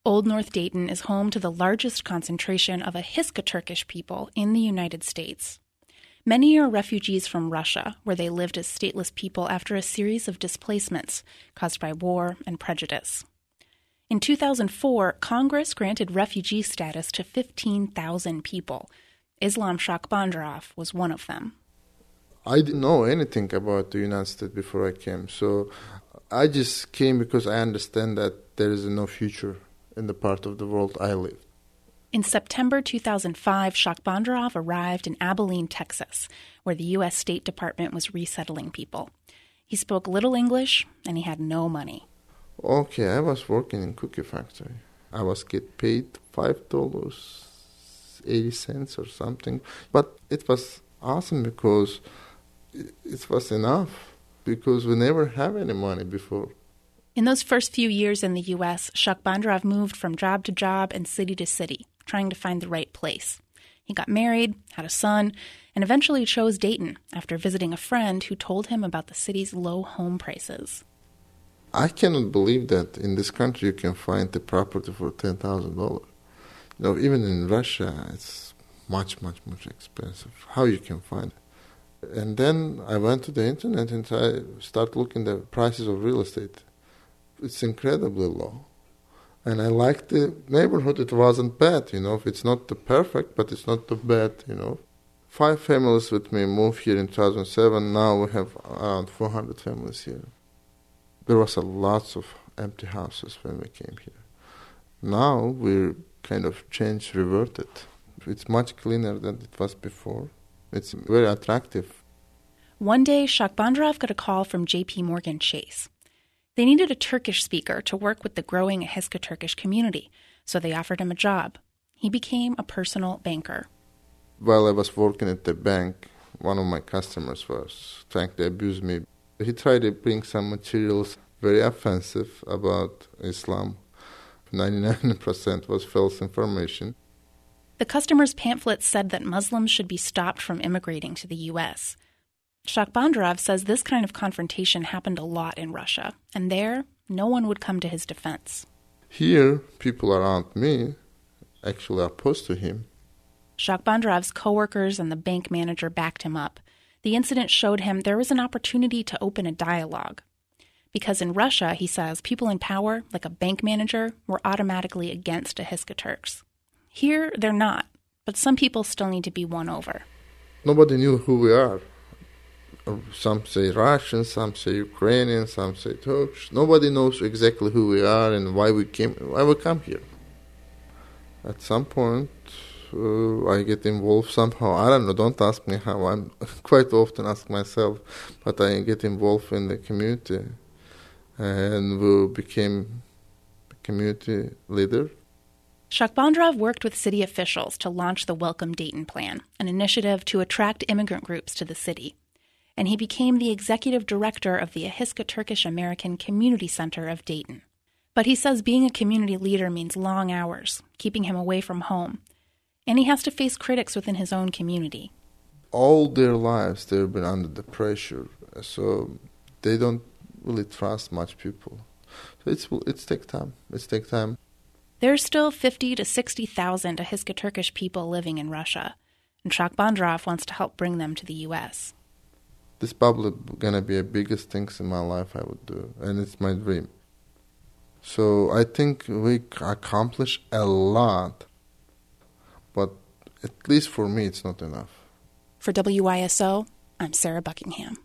Old North Dayton is home to the largest concentration of Ahiska Turkish people in the United States. Many are refugees from Russia, where they lived as stateless people after a series of displacements caused by war and prejudice. In 2004, Congress granted refugee status to 15,000 people. Islam Shakbandarov was one of them. I didn't know anything about the United States before I came, so I just came because I understand that there is no future in the part of the world I live. In September 2005, Shakbandarov arrived in Abilene, Texas, where the U.S. State Department was resettling people. He spoke little English, and he had no money. Okay, I was working in cookie factory. I was get paid $5.80 or something. But it was awesome because it was enough, because we never have any money before. In those first few years in the U.S., Shakbandarov moved from job to job and city to city, trying to find the right place. He got married, had a son, and eventually chose Dayton after visiting a friend who told him about the city's low home prices. I cannot believe that in this country you can find a property for $10,000. Even in Russia, it's much, much, much expensive. How you can find it? And then I went to the internet and I started looking at the prices of real estate. It's incredibly low. And I liked the neighborhood. It wasn't bad, It's not the perfect, but it's not the bad, 5 families with me moved here in 2007. Now we have around 400 families here. There was a lots of empty houses when we came here. Now we're kind of reverted. It's much cleaner than it was before. It's very attractive. One day, Shakbandarov got a call from J.P. Morgan Chase. They needed a Turkish speaker to work with the growing Ahiska Turkish community, so they offered him a job. He became a personal banker. While I was working at the bank, one of my customers was trying to abuse me. He tried to bring some materials very offensive about Islam. 99% was false information. The customer's pamphlet said that Muslims should be stopped from immigrating to the U.S. Shakbandarov says this kind of confrontation happened a lot in Russia, and there, no one would come to his defense. Here, people around me actually are opposed to him. Shakbandarov's coworkers and the bank manager backed him up. The incident showed him there was an opportunity to open a dialogue. Because in Russia, he says, people in power, like a bank manager, were automatically against Ahiska Turks. Here, they're not, but some people still need to be won over. Nobody knew who we are. Some say Russians, some say Ukrainians, some say Turks. Nobody knows exactly who we are and why we come here. At some point, I get involved somehow. I don't know, don't ask me how. I'm quite often ask myself, but I get involved in the community. And we became a community leader. Shakbandarov worked with city officials to launch the Welcome Dayton Plan, an initiative to attract immigrant groups to the city. And he became the executive director of the Ahiska Turkish American Community Center of Dayton. But he says being a community leader means long hours, keeping him away from home. And he has to face critics within his own community. All their lives they've been under the pressure, so they don't really trust much people. So it's take time. It's take time. There's still 50 to 60,000 Ahiska Turkish people living in Russia, and Shakbandarov wants to help bring them to the U.S. This is probably going to be the biggest things in my life I would do, and it's my dream. So I think we accomplish a lot, but at least for me it's not enough. For WISO, I'm Sarah Buckingham.